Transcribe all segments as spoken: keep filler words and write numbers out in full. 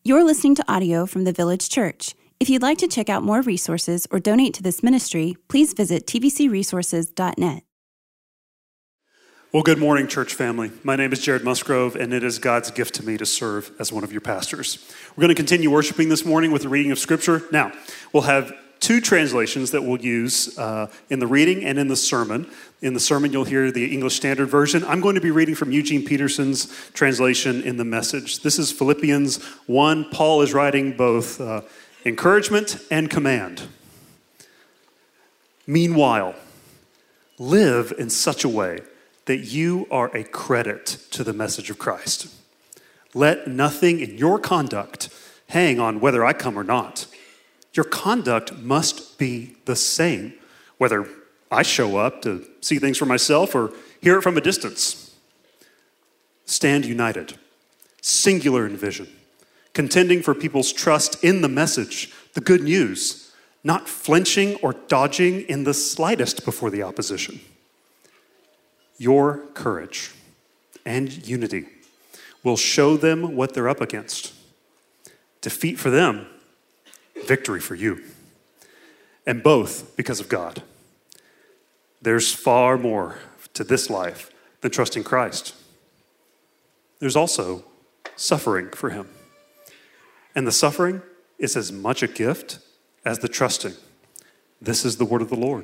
You're listening to audio from the Village Church. If you'd like to check out more resources or donate to this ministry, please visit t v c resources dot net. Well, good morning, church family. My name is Jared Musgrove, and it is God's gift to me to serve as one of your pastors. We're going to continue worshiping this morning with the reading of Scripture. Now, we'll have two translations that we'll use uh, in the reading and in the sermon. In the sermon, you'll hear the English Standard Version. I'm going to be reading from Eugene Peterson's translation in the Message. This is Philippians one. Paul is writing both uh, encouragement and command. Meanwhile, live in such a way that you are a credit to the message of Christ. Let nothing in your conduct hang on whether I come or not. Your conduct must be the same, whether I show up to see things for myself or hear it from a distance. Stand united, singular in vision, contending for people's trust in the message, the good news, not flinching or dodging in the slightest before the opposition. Your courage and unity will show them what they're up against. Defeat for them, victory for you. And both because of God. There's far more to this life than trusting Christ. There's also suffering for him. And the suffering is as much a gift as the trusting. This is the word of the Lord.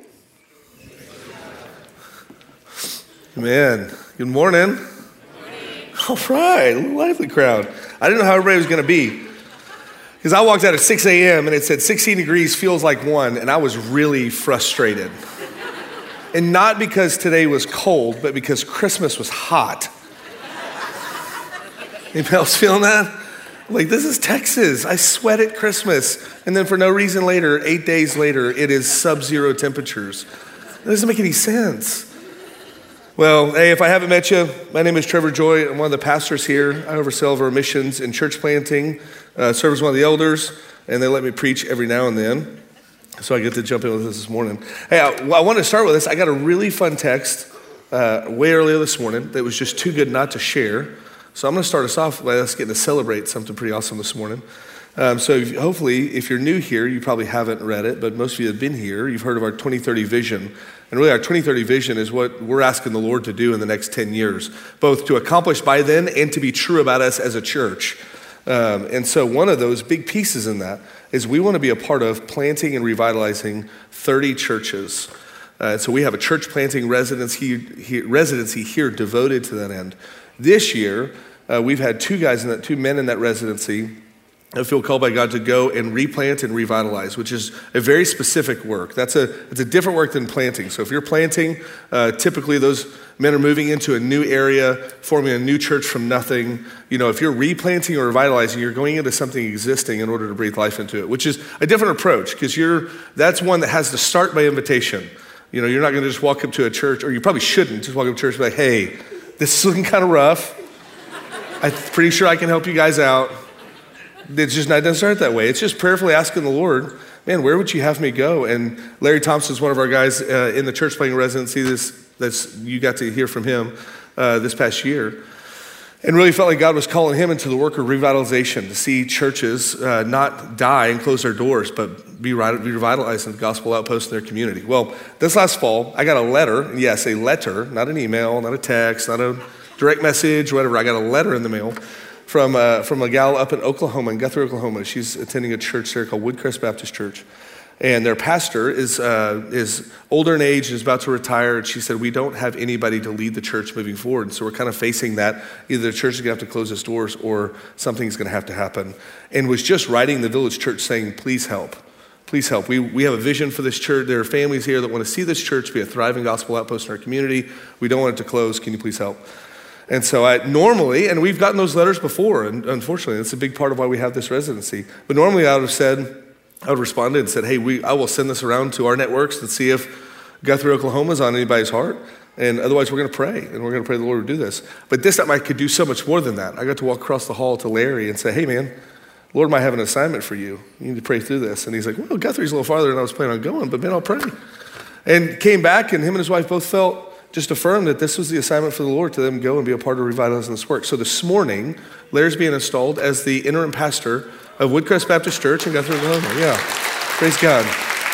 Man, good morning. Good morning. All right, a little lively crowd. I didn't know how everybody was going to be. Because I walked out at six a.m. and it said sixteen degrees feels like one, and I was really frustrated. And not because today was cold, but because Christmas was hot. Anybody else feeling that? Like, this is Texas. I sweat at Christmas. And then for no reason later, eight days later, it is sub-zero temperatures. That doesn't make any sense. Well, hey, if I haven't met you, my name is Trevor Joy. I'm one of the pastors here. I oversee all of our missions and church planting, uh, serve as one of the elders, and they let me preach every now and then. So I get to jump in with this this morning. Hey, I, I want to start with this. I got a really fun text uh, way earlier this morning that was just too good not to share. So I'm going to start us off by us getting to celebrate something pretty awesome this morning. Um, so if, hopefully, if you're new here, you probably haven't read it, but most of you have been here. You've heard of our twenty thirty vision. And really, our twenty thirty vision is what we're asking the Lord to do in the next ten years, both to accomplish by then and to be true about us as a church. Um, and so one of those big pieces in that is we want to be a part of planting and revitalizing thirty churches. Uh, so we have a church planting residency here, residency here devoted to that end. This year, uh, we've had two guys in that, two men in that residency I feel called by God to go and replant and revitalize, which is a very specific work. That's a it's a different work than planting. So if you're planting, uh, typically those men are moving into a new area, forming a new church from nothing. You know, if you're replanting or revitalizing, you're going into something existing in order to breathe life into it, which is a different approach because you're that's one that has to start by invitation. You know, you're not going to just walk up to a church, or you probably shouldn't just walk up to church and be like, hey, this is looking kind of rough. I'm pretty sure I can help you guys out. It's just not, it doesn't start that way. It's just prayerfully asking the Lord, man, where would you have me go? And Larry Thompson is one of our guys uh, in the church planting residency. This, that's you got to hear from him uh, this past year. And really felt like God was calling him into the work of revitalization, to see churches uh, not die and close their doors, but be revitalized in the gospel outpost in their community. Well, this last fall, I got a letter. Yes, a letter, not an email, not a text, not a direct message, whatever. I got a letter in the mail from uh, from a gal up in Oklahoma, in Guthrie, Oklahoma. She's attending a church there called Woodcrest Baptist Church. And their pastor is uh, is older in age and is about to retire. And she said, we don't have anybody to lead the church moving forward. So we're kind of facing that. Either the church is going to have to close its doors or something's going to have to happen. And was just writing the Village Church saying, please help. Please help. We we have a vision for this church. There are families here that want to see this church be a thriving gospel outpost in our community. We don't want it to close. Can you please help? And so I normally, and we've gotten those letters before, and unfortunately, that's a big part of why we have this residency. But normally I would have said, I would have responded and said, hey, we I will send this around to our networks and see if Guthrie, Oklahoma is on anybody's heart. And otherwise, we're going to pray, and we're going to pray the Lord would do this. But this time I could do so much more than that. I got to walk across the hall to Larry and say, hey, man, the Lord might have an assignment for you. You need to pray through this. And he's like, well, Guthrie's a little farther than I was planning on going, but man, I'll pray. And came back, and him and his wife both felt just affirmed that this was the assignment for the Lord to them go and be a part of revitalizing this work. So this morning, Larry's being installed as the interim pastor of Woodcrest Baptist Church in Guthrie, Oklahoma. Yeah, praise God.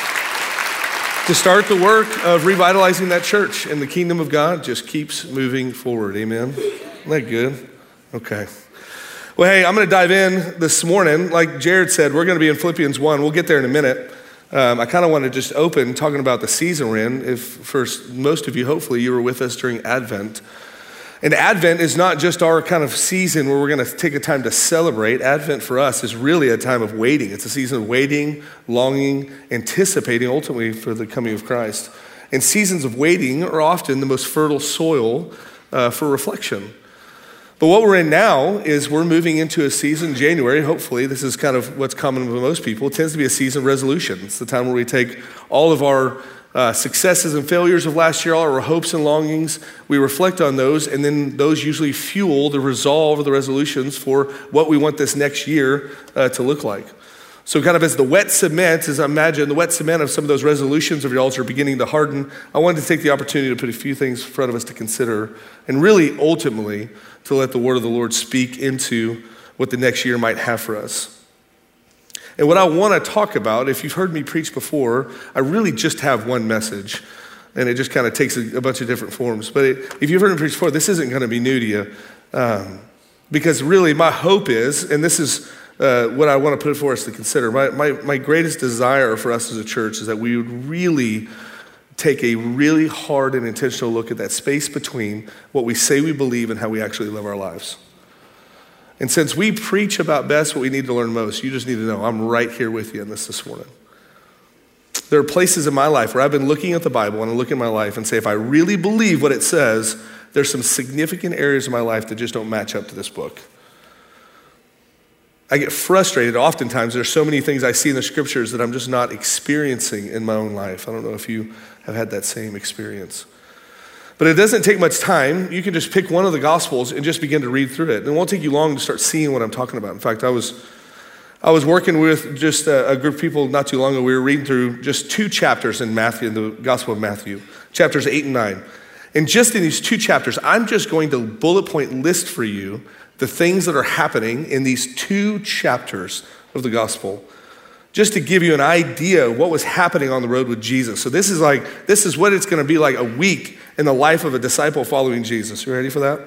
To start the work of revitalizing that church, and the kingdom of God just keeps moving forward. Amen. Isn't that good? Okay. Well, hey, I'm going to dive in this morning. Like Jared said, we're going to be in Philippians one. We'll get there in a minute. Um, I kind of want to just open talking about the season we're in. If for most of you, hopefully you were with us during Advent. And Advent is not just our kind of season where we're going to take a time to celebrate. Advent for us is really a time of waiting. It's a season of waiting, longing, anticipating ultimately for the coming of Christ. And seasons of waiting are often the most fertile soil uh, for reflection. But what we're in now is we're moving into a season, January, hopefully. This is kind of what's common with most people. It tends to be a season of resolution. It's the time where we take all of our uh, successes and failures of last year, all our hopes and longings, we reflect on those, and then those usually fuel the resolve of the resolutions for what we want this next year uh, to look like. So kind of as the wet cement, as I imagine, the wet cement of some of those resolutions of y'all's are beginning to harden, I wanted to take the opportunity to put a few things in front of us to consider, and really ultimately to let the word of the Lord speak into what the next year might have for us. And what I want to talk about, if you've heard me preach before, I really just have one message, and it just kind of takes a, a bunch of different forms. But it, if you've heard me preach before, this isn't going to be new to you, um, because really my hope is, and this is uh, what I want to put for us to consider, my, my, my greatest desire for us as a church is that we would really take a really hard and intentional look at that space between what we say we believe and how we actually live our lives. And since we preach about best what we need to learn most, you just need to know I'm right here with you in this this morning. There are places in my life where I've been looking at the Bible and I look at my life and say, if I really believe what it says, there's some significant areas of my life that just don't match up to this book. I get frustrated. Oftentimes, there's so many things I see in the scriptures that I'm just not experiencing in my own life. I don't know if you have had that same experience. But it doesn't take much time. You can just pick one of the Gospels and just begin to read through it. And it won't take you long to start seeing what I'm talking about. In fact, I was I was working with just a, a group of people not too long ago. We were reading through just two chapters in Matthew, in the Gospel of Matthew, chapters eight and nine. And just in these two chapters, I'm just going to bullet point list for you the things that are happening in these two chapters of the gospel, just to give you an idea of what was happening on the road with Jesus. So this is like, this is what it's gonna be like a week in the life of a disciple following Jesus. You ready for that?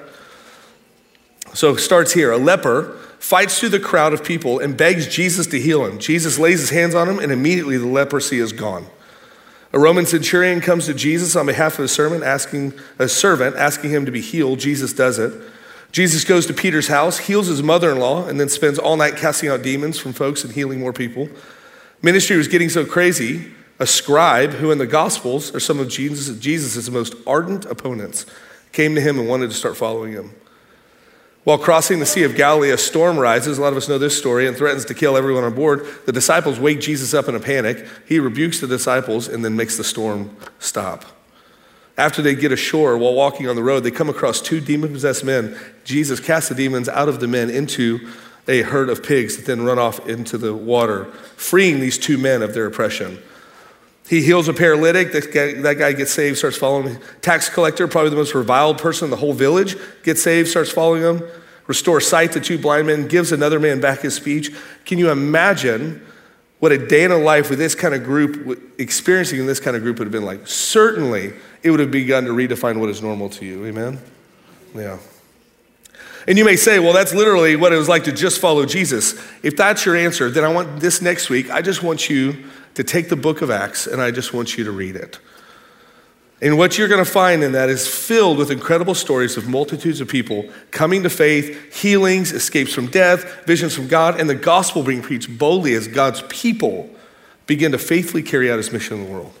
So it starts here. A leper fights through the crowd of people and begs Jesus to heal him. Jesus lays his hands on him and immediately the leprosy is gone. A Roman centurion comes to Jesus on behalf of a servant asking, a servant asking him to be healed. Jesus does it. Jesus goes to Peter's house, heals his mother-in-law, and then spends all night casting out demons from folks and healing more people. Ministry was getting so crazy, a scribe, who in the Gospels are some of Jesus' Jesus's most ardent opponents, came to him and wanted to start following him. While crossing the Sea of Galilee, a storm rises. A lot of us know this story, and threatens to kill everyone on board. The disciples wake Jesus up in a panic. He rebukes the disciples and then makes the storm stop. After they get ashore, while walking on the road, they come across two demon-possessed men. Jesus casts the demons out of the men into a herd of pigs that then run off into the water, freeing these two men of their oppression. He heals a paralytic. That guy, that guy gets saved, starts following him. Tax collector, probably the most reviled person in the whole village, gets saved, starts following him. Restores sight to two blind men, gives another man back his speech. Can you imagine what a day in a life with this kind of group, experiencing in this kind of group would have been like? Certainly, it would have begun to redefine what is normal to you. Amen? Yeah. And you may say, well, that's literally what it was like to just follow Jesus. If that's your answer, then I want this next week, I just want you to take the book of Acts and I just want you to read it. And what you're going to find in that is filled with incredible stories of multitudes of people coming to faith, healings, escapes from death, visions from God, and the gospel being preached boldly as God's people begin to faithfully carry out his mission in the world.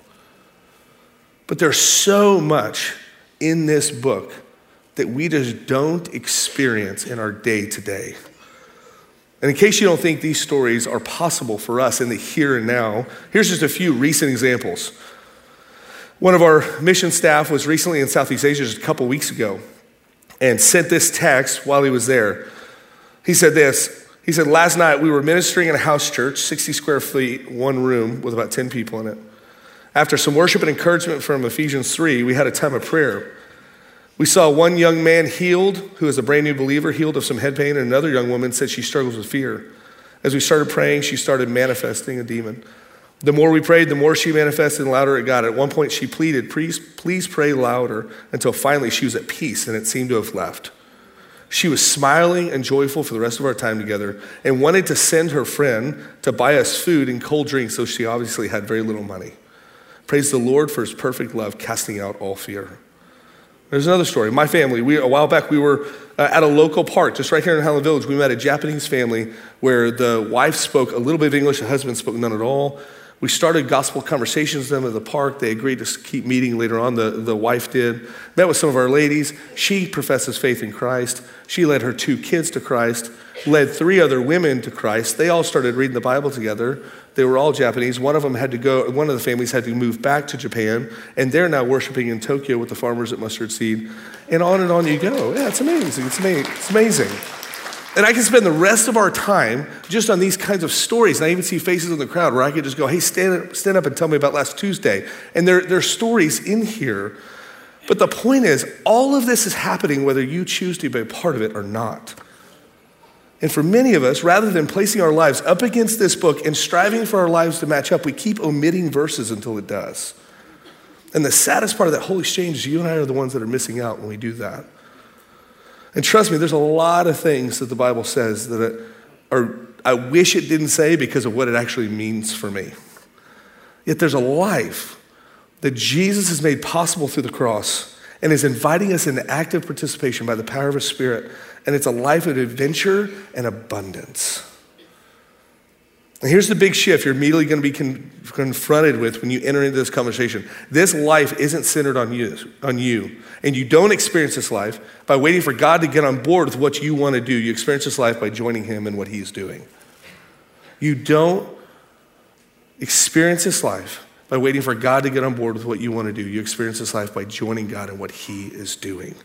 But there's so much in this book that we just don't experience in our day to day. And in case you don't think these stories are possible for us in the here and now, here's just a few recent examples. One of our mission staff was recently in Southeast Asia just a couple weeks ago and sent this text while he was there. He said this, he said, last night we were ministering in a house church, sixty square feet, one room with about ten people in it. After some worship and encouragement from Ephesians three, we had a time of prayer. We saw one young man healed, who is a brand new believer, healed of some head pain, and another young woman said she struggles with fear. As we started praying, she started manifesting a demon. The more we prayed, the more she manifested and louder it got. At one point she pleaded, please, please pray louder, until finally she was at peace and it seemed to have left. She was smiling and joyful for the rest of our time together and wanted to send her friend to buy us food and cold drinks, so she obviously had very little money. Praise the Lord for his perfect love, casting out all fear. There's another story. My family, we, a while back, we were uh, at a local park, just right here in Highland Village. We met a Japanese family where the wife spoke a little bit of English, the husband spoke none at all. We started gospel conversations with them at the park. They agreed to keep meeting later on, the, the wife did. Met with some of our ladies. She professes faith in Christ. She led her two kids to Christ, led three other women to Christ. They all started reading the Bible together. They were all Japanese. One of them had to go, one of the families had to move back to Japan, and they're now worshiping in Tokyo with the farmers at Mustard Seed. And on and on you go. Yeah, it's amazing. It's amazing. It's amazing. And I can spend the rest of our time just on these kinds of stories. And I even see faces in the crowd where I could just go, hey, stand up, stand up and tell me about last Tuesday. And there, there are stories in here. But the point is, all of this is happening whether you choose to be a part of it or not. And for many of us, rather than placing our lives up against this book and striving for our lives to match up, we keep omitting verses until it does. And the saddest part of that whole exchange is you and I are the ones that are missing out when we do that. And trust me, there's a lot of things that the Bible says that are, I wish it didn't say because of what it actually means for me. Yet there's a life that Jesus has made possible through the cross and is inviting us into active participation by the power of his Spirit. And it's a life of adventure and abundance. And here's the big shift you're immediately going to be con- confronted with when you enter into this conversation. This life isn't centered on you, on you. And you don't experience this life by waiting for God to get on board with what you want to do. You experience this life by joining him in what he's doing. You don't experience this life by waiting for God to get on board with what you want to do. You experience this life by joining God in what he is doing.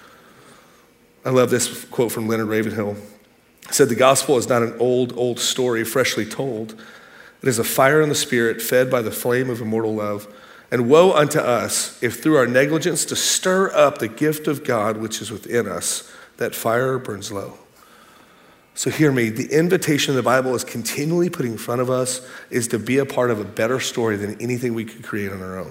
I love this quote from Leonard Ravenhill. He said, the gospel is not an old, old story freshly told. It is a fire in the spirit fed by the flame of immortal love. And woe unto us if through our negligence to stir up the gift of God which is within us, that fire burns low. So hear me, the invitation the Bible is continually putting in front of us is to be a part of a better story than anything we could create on our own.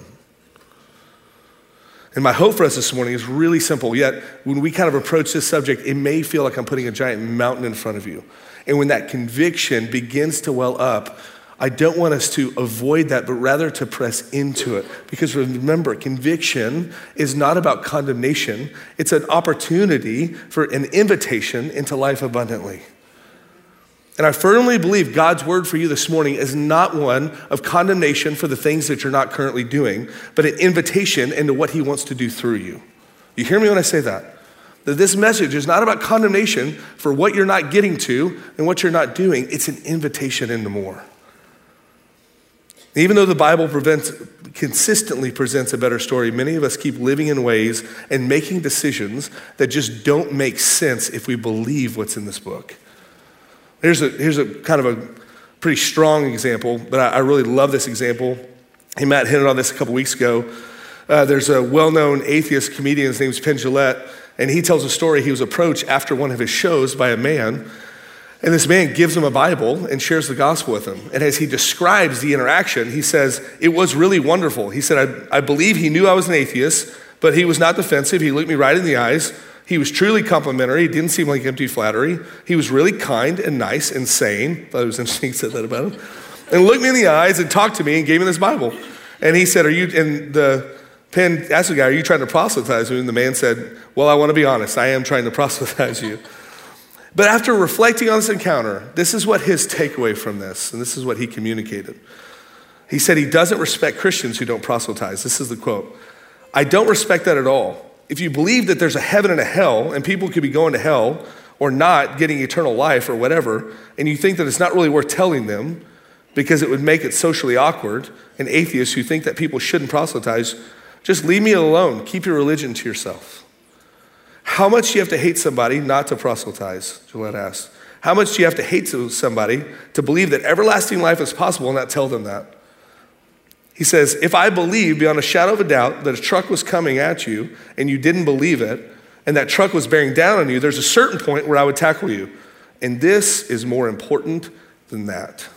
And my hope for us this morning is really simple, yet when we kind of approach this subject, it may feel like I'm putting a giant mountain in front of you. And when that conviction begins to well up, I don't want us to avoid that, but rather to press into it. Because remember, conviction is not about condemnation. It's an opportunity for an invitation into life abundantly. And I firmly believe God's word for you this morning is not one of condemnation for the things that you're not currently doing, but an invitation into what he wants to do through you. You hear me when I say that? That this message is not about condemnation for what you're not getting to and what you're not doing. It's an invitation into more. Even though the Bible prevents, consistently presents a better story, many of us keep living in ways and making decisions that just don't make sense if we believe what's in this book. Here's a, here's a kind of a pretty strong example, but I, I really love this example. Hey, Matt hit on this a couple weeks ago. Uh, there's a well-known atheist comedian, his name's Penn Jillette, and he tells a story. He was approached after one of his shows by a man, and this man gives him a Bible and shares the gospel with him. And as he describes the interaction, he says, it was really wonderful. He said, I, I believe he knew I was an atheist, but he was not defensive. He looked me right in the eyes. He was truly complimentary. He didn't seem like empty flattery. He was really kind and nice and sane. Thought it was interesting he said that about him. And looked me in the eyes and talked to me and gave me this Bible. And he said, are you, and the Penn asked the guy, are you trying to proselytize me? And the man said, well, I want to be honest. I am trying to proselytize you. But after reflecting on this encounter, this is what his takeaway from this, and this is what he communicated. He said he doesn't respect Christians who don't proselytize. This is the quote. I don't respect that at all. If you believe that there's a heaven and a hell, and people could be going to hell or not getting eternal life or whatever, and you think that it's not really worth telling them because it would make it socially awkward, and atheists who think that people shouldn't proselytize, just leave me alone. Keep your religion to yourself. How much do you have to hate somebody not to proselytize? Gillette asked. How much do you have to hate somebody to believe that everlasting life is possible and not tell them that? He says, if I believe beyond a shadow of a doubt that a truck was coming at you and you didn't believe it, and that truck was bearing down on you, there's a certain point where I would tackle you. And this is more important than that.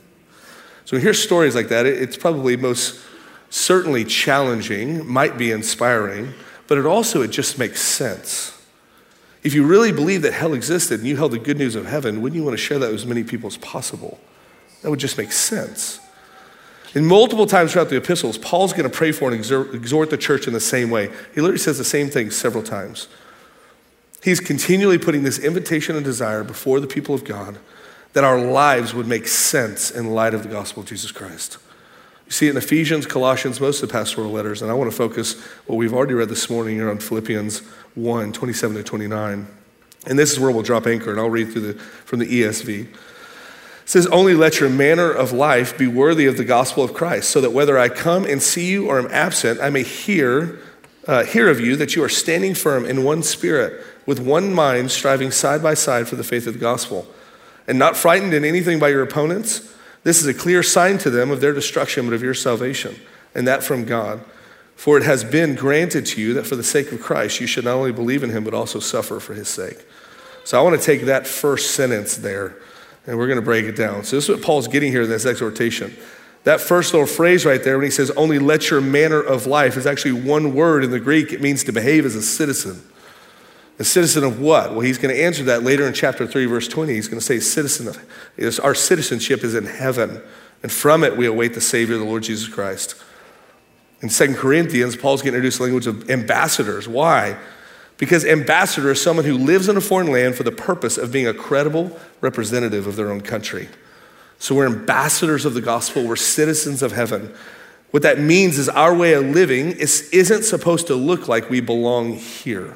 So here's stories like that. It's probably most certainly challenging, might be inspiring, but it also, it just makes sense. If you really believe that hell existed and you held the good news of heaven, wouldn't you want to share that with as many people as possible? That would just make sense. And multiple times throughout the epistles, Paul's going to pray for and exhort, exhort the church in the same way. He literally says the same thing several times. He's continually putting this invitation and desire before the people of God that our lives would make sense in light of the gospel of Jesus Christ. You see it in Ephesians, Colossians, most of the pastoral letters, and I want to focus what we've already read this morning here on Philippians one, twenty-seven to twenty-nine. And this is where we'll drop anchor, and I'll read through the from the E S V. It says, only let your manner of life be worthy of the gospel of Christ, so that whether I come and see you or am absent, I may hear, uh, hear of you that you are standing firm in one spirit, with one mind, striving side by side for the faith of the gospel, and not frightened in anything by your opponents. This is a clear sign to them of their destruction, but of your salvation, and that from God. For it has been granted to you that for the sake of Christ, you should not only believe in him, but also suffer for his sake. So I want to take that first sentence there, and we're going to break it down. So this is what Paul's getting here in this exhortation. That first little phrase right there, when he says, only let your manner of life, is actually one word in the Greek. It means to behave as a citizen. A citizen of what? Well, he's going to answer that later in chapter three, verse twenty. He's going to say, citizen of, is, our citizenship is in heaven, and from it we await the Savior, the Lord Jesus Christ. In Second Corinthians, Paul's going to introduce the language of ambassadors. Why? Because ambassador is someone who lives in a foreign land for the purpose of being a credible representative of their own country. So we're ambassadors of the gospel. We're citizens of heaven. What that means is our way of living is, isn't supposed to look like we belong here.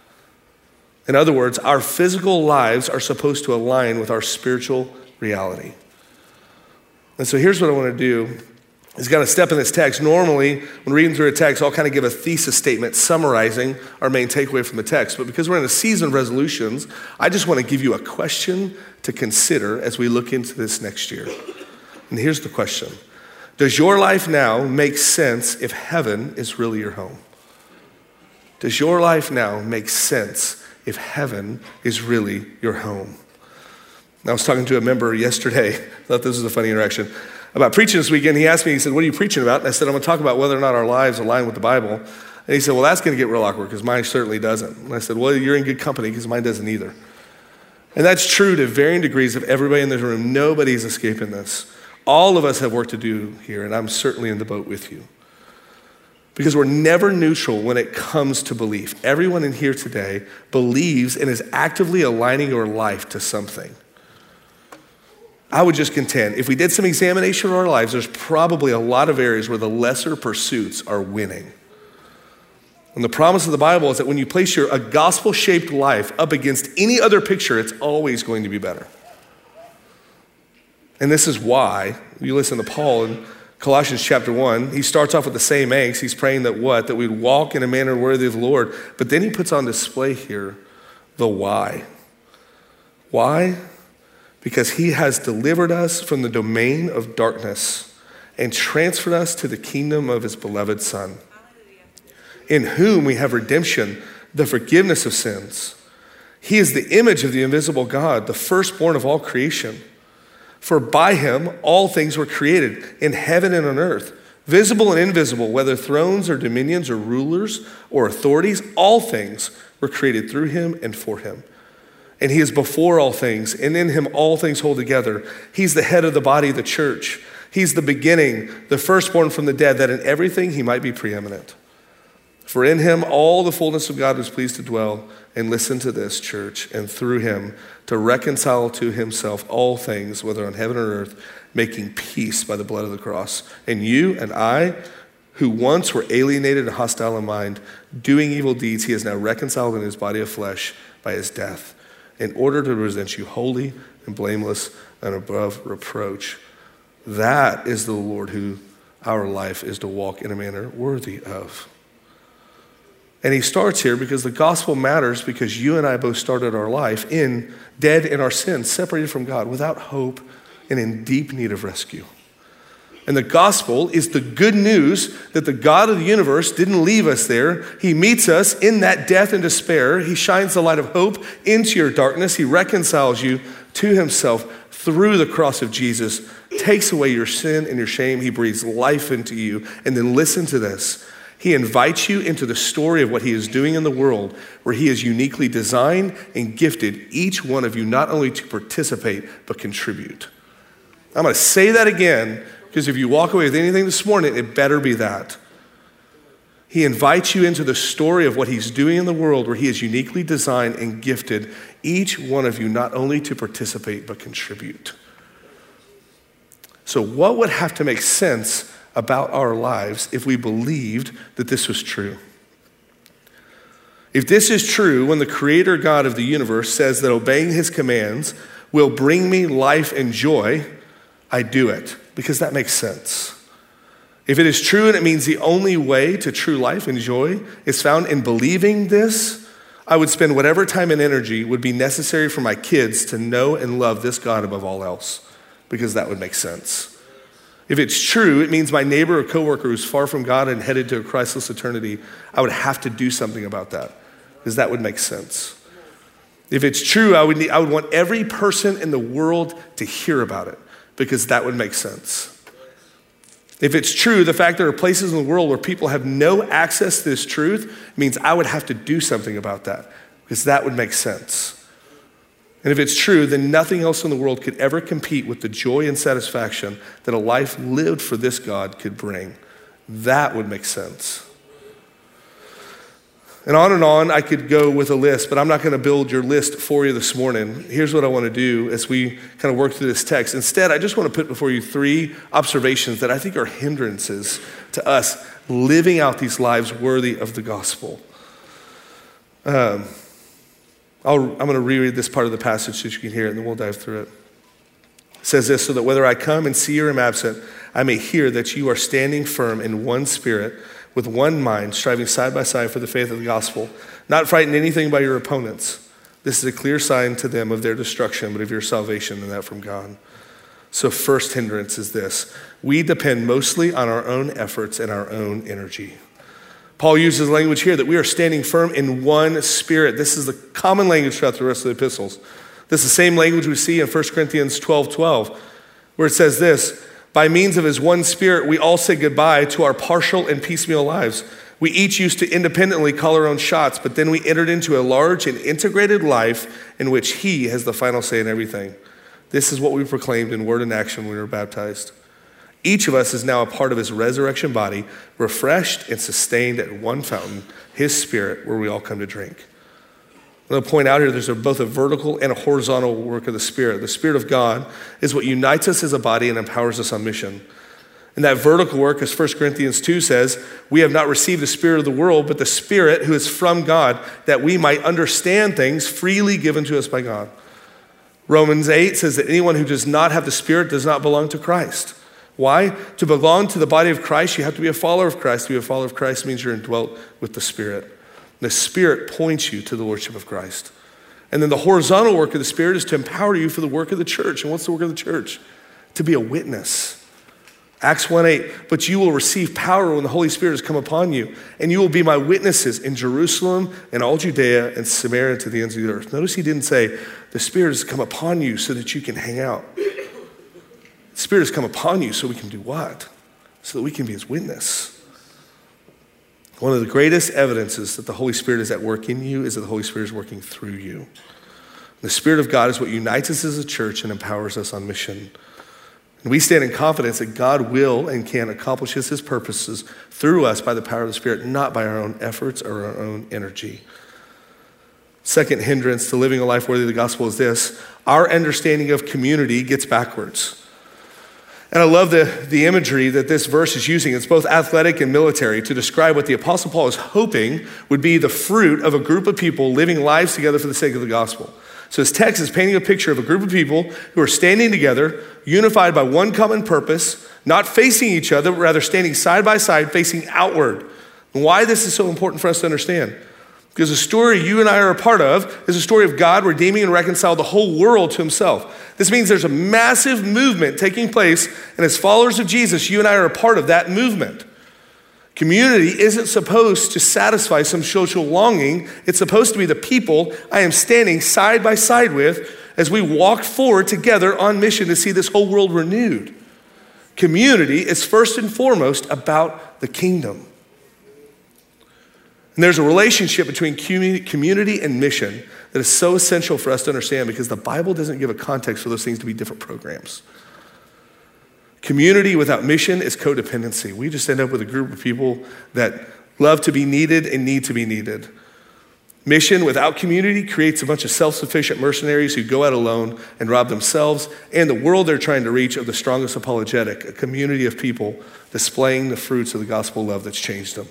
In other words, our physical lives are supposed to align with our spiritual reality. And so here's what I want to do. Is got to step in this text. Normally, when reading through a text, I'll kind of give a thesis statement summarizing our main takeaway from the text. But because we're in a season of resolutions, I just want to give you a question to consider as we look into this next year. And here's the question. Does your life now make sense if heaven is really your home? Does your life now make sense if heaven is really your home? And I was talking to a member yesterday. I thought this was a funny interaction. About preaching this weekend, he asked me, he said, what are you preaching about? And I said, I'm going to talk about whether or not our lives align with the Bible. And he said, well, that's going to get real awkward because mine certainly doesn't. And I said, well, you're in good company because mine doesn't either. And that's true to varying degrees of everybody in this room. Nobody's escaping this. All of us have work to do here, and I'm certainly in the boat with you. Because we're never neutral when it comes to belief. Everyone in here today believes and is actively aligning your life to something. I would just contend, if we did some examination of our lives, there's probably a lot of areas where the lesser pursuits are winning. And the promise of the Bible is that when you place your a gospel-shaped life up against any other picture, it's always going to be better. And this is why, you listen to Paul in Colossians chapter one, he starts off with the same angst. He's praying that what? That we'd walk in a manner worthy of the Lord. But then he puts on display here the why. Why? Because he has delivered us from the domain of darkness and transferred us to the kingdom of his beloved Son, in whom we have redemption, the forgiveness of sins. He is the image of the invisible God, the firstborn of all creation. For by him all things were created, in heaven and on earth, visible and invisible, whether thrones or dominions or rulers or authorities, all things were created through him and for him. And he is before all things, and in him all things hold together. He's the head of the body of the church. He's the beginning, the firstborn from the dead, that in everything he might be preeminent. For in him all the fullness of God was pleased to dwell, and listen to this, church, and through him to reconcile to himself all things, whether on heaven or earth, making peace by the blood of the cross. And you and I, who once were alienated and hostile in mind, doing evil deeds, he is now reconciled in his body of flesh by his death, in order to present you holy and blameless and above reproach. That is the Lord who our life is to walk in a manner worthy of. And he starts here because the gospel matters, because you and I both started our life in dead in our sins, separated from God, without hope and in deep need of rescue. And the gospel is the good news that the God of the universe didn't leave us there. He meets us in that death and despair. He shines the light of hope into your darkness. He reconciles you to himself through the cross of Jesus, takes away your sin and your shame. He breathes life into you. And then listen to this. He invites you into the story of what he is doing in the world, where he has uniquely designed and gifted each one of you not only to participate, but contribute. I'm going to say that again, because if you walk away with anything this morning, it better be that. He invites you into the story of what he's doing in the world, where he has uniquely designed and gifted each one of you not only to participate, but contribute. So what would have to make sense about our lives if we believed that this was true? If this is true, when the creator God of the universe says that obeying his commands will bring me life and joy, I do it, because that makes sense. If it is true and it means the only way to true life and joy is found in believing this, I would spend whatever time and energy would be necessary for my kids to know and love this God above all else, because that would make sense. If it's true, it means my neighbor or coworker who's far from God and headed to a Christless eternity, I would have to do something about that, because that would make sense. If it's true, I would need, I would want every person in the world to hear about it, because that would make sense. If it's true, the fact there are places in the world where people have no access to this truth means I would have to do something about that, because that would make sense. And if it's true, then nothing else in the world could ever compete with the joy and satisfaction that a life lived for this God could bring. That would make sense. And on and on, I could go with a list, but I'm not going to build your list for you this morning. Here's what I want to do as we kind of work through this text. Instead, I just want to put before you three observations that I think are hindrances to us living out these lives worthy of the gospel. Um, I'll, I'm going to reread this part of the passage so you can hear it, and then we'll dive through it. It says this, so that whether I come and see you or am absent, I may hear that you are standing firm in one spirit, with one mind, striving side by side for the faith of the gospel, not frightened anything by your opponents. This is a clear sign to them of their destruction, but of your salvation, and that from God. So first hindrance is this. We depend mostly on our own efforts and our own energy. Paul uses language here that we are standing firm in one spirit. This is the common language throughout the rest of the epistles. This is the same language we see in First Corinthians twelve twelve, where it says this, by means of his one spirit, we all say goodbye to our partial and piecemeal lives. We each used to independently call our own shots, but then we entered into a large and integrated life in which he has the final say in everything. This is what we proclaimed in word and action when we were baptized. Each of us is now a part of his resurrection body, refreshed and sustained at one fountain, his spirit, where we all come to drink. I'm going to point out here there's a, both a vertical and a horizontal work of the Spirit. The Spirit of God is what unites us as a body and empowers us on mission. And that vertical work, as First Corinthians two says, we have not received the spirit of the world, but the Spirit who is from God, that we might understand things freely given to us by God. Romans eight says that anyone who does not have the Spirit does not belong to Christ. Why? To belong to the body of Christ, you have to be a follower of Christ. To be a follower of Christ means you're indwelt with the Spirit. The Spirit points you to the Lordship of Christ. And then the horizontal work of the Spirit is to empower you for the work of the church. And what's the work of the church? To be a witness. Acts one eight, but you will receive power when the Holy Spirit has come upon you, and you will be my witnesses in Jerusalem and all Judea and Samaria to the ends of the earth. Notice he didn't say, the Spirit has come upon you so that you can hang out. The Spirit has come upon you so we can do what? So that we can be his witness. One of the greatest evidences that the Holy Spirit is at work in you is that the Holy Spirit is working through you. The Spirit of God is what unites us as a church and empowers us on mission. And we stand in confidence that God will and can accomplish his purposes through us by the power of the Spirit, not by our own efforts or our own energy. Second hindrance to living a life worthy of the gospel is this. Our understanding of community gets backwards. And I love the, the imagery that this verse is using. It's both athletic and military to describe what the Apostle Paul is hoping would be the fruit of a group of people living lives together for the sake of the gospel. So his text is painting a picture of a group of people who are standing together, unified by one common purpose, not facing each other, but rather standing side by side, facing outward. And why this is so important for us to understand. Because the story you and I are a part of is a story of God redeeming and reconciling the whole world to himself. This means there's a massive movement taking place, and as followers of Jesus, you and I are a part of that movement. Community isn't supposed to satisfy some social longing. It's supposed to be the people I am standing side by side with as we walk forward together on mission to see this whole world renewed. Community is first and foremost about the kingdom. And there's a relationship between community and mission that is so essential for us to understand because the Bible doesn't give a context for those things to be different programs. Community without mission is codependency. We just end up with a group of people that love to be needed and need to be needed. Mission without community creates a bunch of self-sufficient mercenaries who go out alone and rob themselves and the world they're trying to reach of the strongest apologetic, a community of people displaying the fruits of the gospel love that's changed them.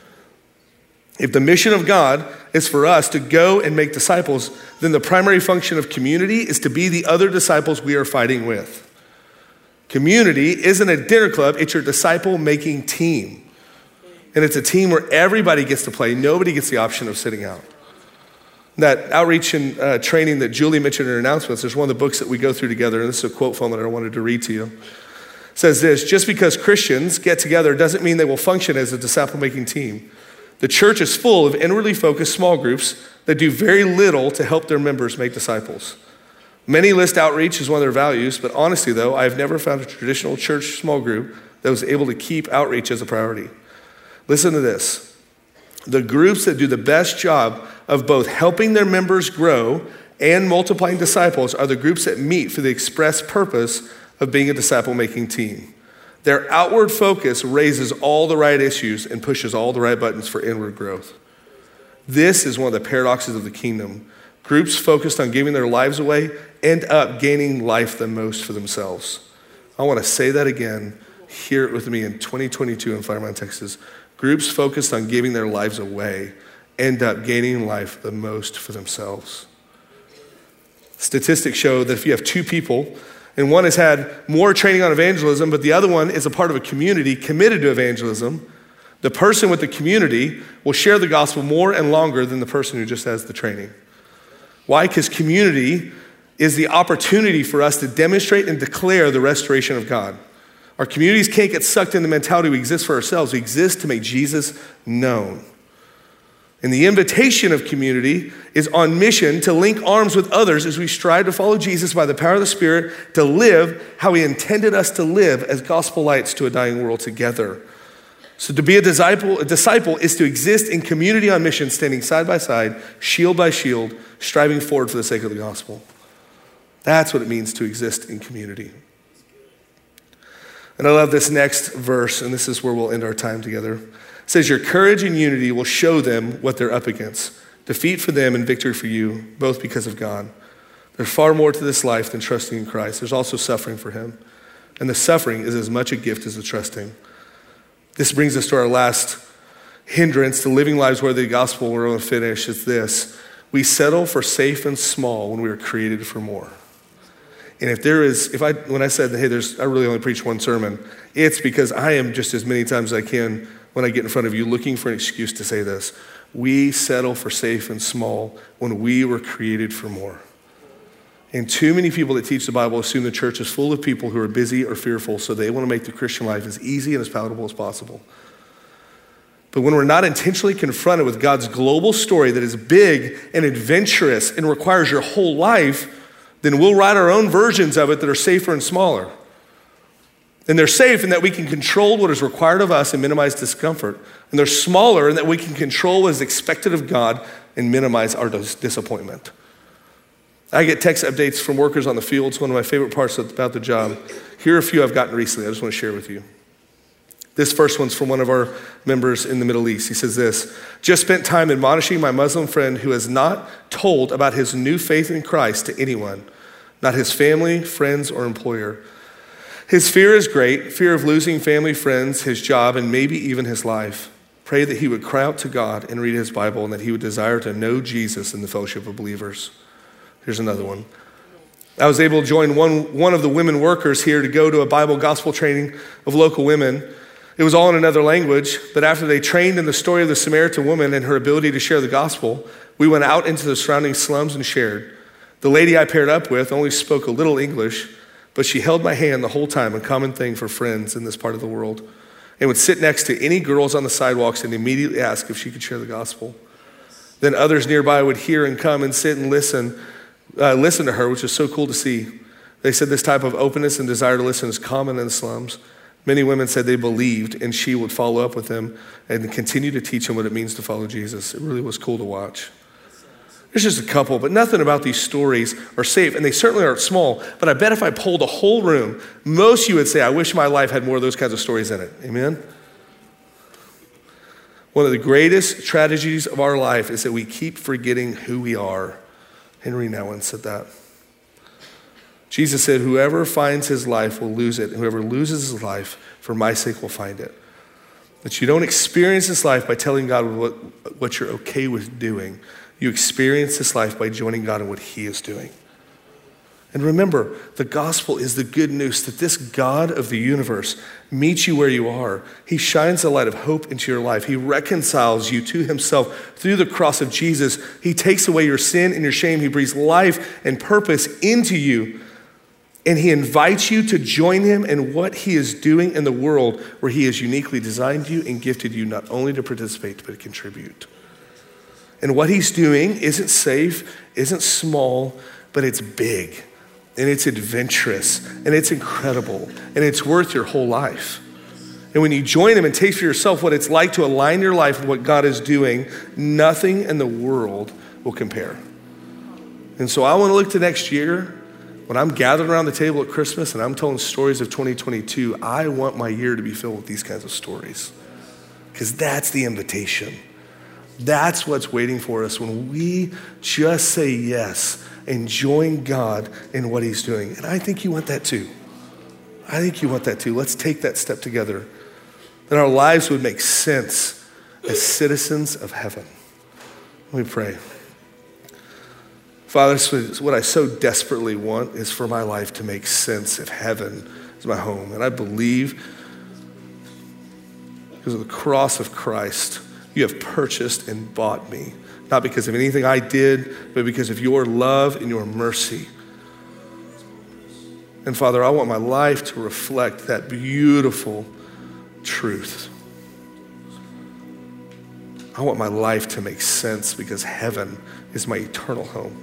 If the mission of God is for us to go and make disciples, then the primary function of community is to be the other disciples we are fighting with. Community isn't a dinner club, it's your disciple-making team. And it's a team where everybody gets to play, nobody gets the option of sitting out. That outreach and uh, training that Julie mentioned in her announcements, there's one of the books that we go through together, and this is a quote from it that I wanted to read to you. It says this, just because Christians get together doesn't mean they will function as a disciple-making team. The church is full of inwardly focused small groups that do very little to help their members make disciples. Many list outreach as one of their values, but honestly though, I have never found a traditional church small group that was able to keep outreach as a priority. Listen to this. The groups that do the best job of both helping their members grow and multiplying disciples are the groups that meet for the express purpose of being a disciple-making team. Their outward focus raises all the right issues and pushes all the right buttons for inward growth. This is one of the paradoxes of the kingdom. Groups focused on giving their lives away end up gaining life the most for themselves. I want to say that again. Hear it with me in twenty twenty-two in Flower Texas. Groups focused on giving their lives away end up gaining life the most for themselves. Statistics show that if you have two people and one has had more training on evangelism, but the other one is a part of a community committed to evangelism, the person with the community will share the gospel more and longer than the person who just has the training. Why? Because community is the opportunity for us to demonstrate and declare the restoration of God. Our communities can't get sucked into the mentality we exist for ourselves. We exist to make Jesus known. And the invitation of community is on mission to link arms with others as we strive to follow Jesus by the power of the Spirit to live how he intended us to live as gospel lights to a dying world together. So to be a disciple, a disciple is to exist in community on mission, standing side by side, shield by shield, striving forward for the sake of the gospel. That's what it means to exist in community. And I love this next verse, and this is where we'll end our time together. It says, your courage and unity will show them what they're up against. Defeat for them and victory for you, both because of God. There's far more to this life than trusting in Christ. There's also suffering for him. And the suffering is as much a gift as the trusting. This brings us to our last hindrance to living lives where the gospel, we're going to finish, is this. We settle for safe and small when we were created for more. And if there is, if I, when I said, hey, there's, I really only preach one sermon, it's because I am just as many times as I can when I get in front of you looking for an excuse to say this. We settle for safe and small when we were created for more. And too many people that teach the Bible assume the church is full of people who are busy or fearful, so they want to make the Christian life as easy and as palatable as possible. But when we're not intentionally confronted with God's global story that is big and adventurous and requires your whole life, then we'll write our own versions of it that are safer and smaller. And they're safe in that we can control what is required of us and minimize discomfort. And they're smaller in that we can control what is expected of God and minimize our dis- disappointment. I get text updates from workers on the field. It's one of my favorite parts about the job. Here are a few I've gotten recently. I just want to share with you. This first one's from one of our members in the Middle East. He says this, just spent time admonishing my Muslim friend who has not told about his new faith in Christ to anyone, not his family, friends, or employer. His fear is great, fear of losing family, friends, his job, and maybe even his life. Pray that he would cry out to God and read his Bible and that he would desire to know Jesus in the fellowship of believers. Here's another one. I was able to join one, one of the women workers here to go to a Bible gospel training of local women. It was all in another language, but after they trained in the story of the Samaritan woman and her ability to share the gospel, we went out into the surrounding slums and shared. The lady I paired up with only spoke a little English, but she held my hand the whole time, a common thing for friends in this part of the world, and would sit next to any girls on the sidewalks and immediately ask if she could share the gospel. Then others nearby would hear and come and sit and listen, uh, listen to her, which was so cool to see. They said this type of openness and desire to listen is common in the slums. Many women said they believed, and she would follow up with them and continue to teach them what it means to follow Jesus. It really was cool to watch. There's just a couple, but nothing about these stories are safe, and they certainly aren't small, but I bet if I polled a whole room, most of you would say, I wish my life had more of those kinds of stories in it. Amen? One of the greatest tragedies of our life is that we keep forgetting who we are. Henry Nouwen said that. Jesus said, whoever finds his life will lose it, and whoever loses his life for my sake will find it. That you don't experience this life by telling God what, what you're okay with doing. You experience this life by joining God in what he is doing. And remember, the gospel is the good news that this God of the universe meets you where you are. He shines the light of hope into your life. He reconciles you to himself through the cross of Jesus. He takes away your sin and your shame. He breathes life and purpose into you. And he invites you to join him in what he is doing in the world where he has uniquely designed you and gifted you not only to participate, but to contribute. And what he's doing isn't safe, isn't small, but it's big, and it's adventurous, and it's incredible, and it's worth your whole life. And when you join him and taste for yourself what it's like to align your life with what God is doing, nothing in the world will compare. And so I want to look to next year. When I'm gathered around the table at Christmas and I'm telling stories of twenty twenty-two, I want my year to be filled with these kinds of stories, because that's the invitation. That's what's waiting for us when we just say yes and join God in what he's doing. And I think you want that too. I think you want that too. Let's take that step together. That our lives would make sense as citizens of heaven. Let me pray. Father, what I so desperately want is for my life to make sense if heaven is my home. And I believe because of the cross of Christ, you have purchased and bought me, not because of anything I did, but because of your love and your mercy. And Father, I want my life to reflect that beautiful truth. I want my life to make sense because heaven is my eternal home.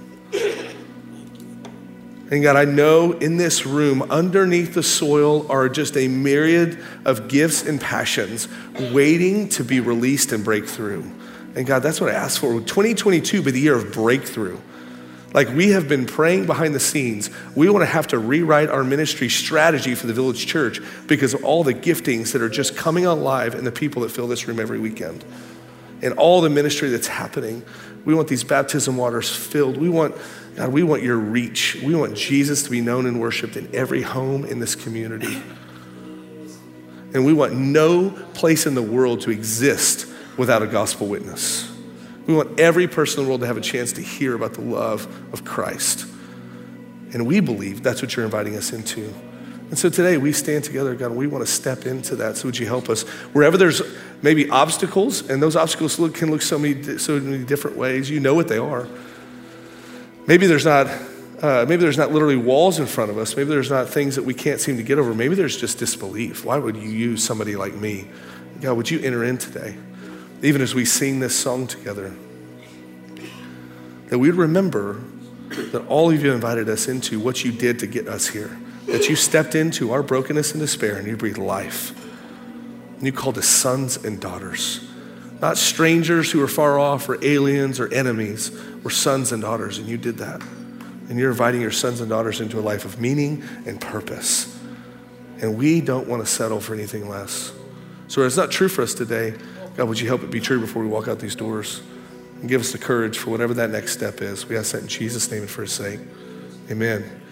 And God, I know in this room, underneath the soil are just a myriad of gifts and passions waiting to be released and break through. And God, that's what I ask for. twenty twenty-two be the year of breakthrough. Like we have been praying behind the scenes. We want to have to rewrite our ministry strategy for the Village Church because of all the giftings that are just coming alive in the people that fill this room every weekend. And all the ministry that's happening. We want these baptism waters filled. We want, God, we want your reach. We want Jesus to be known and worshiped in every home in this community. And we want no place in the world to exist without a gospel witness. We want every person in the world to have a chance to hear about the love of Christ. And we believe that's what you're inviting us into. And so today we stand together, God, and we want to step into that. So would you help us? Wherever there's maybe obstacles, and those obstacles look, can look so many, so many different ways. You know what they are. Maybe there's not, uh, maybe there's not literally walls in front of us. Maybe there's not things that we can't seem to get over. Maybe there's just disbelief. Why would you use somebody like me? God, would you enter in today? Even as we sing this song together, that we'd remember that all of you invited us into what you did to get us here. That you stepped into our brokenness and despair and you breathed life. And you called us sons and daughters. Not strangers who are far off or aliens or enemies. We're sons and daughters, and you did that. And you're inviting your sons and daughters into a life of meaning and purpose. And we don't want to settle for anything less. So it's not true for us today. God, would you help it be true before we walk out these doors? And give us the courage for whatever that next step is. We ask that in Jesus' name and for his sake. Amen.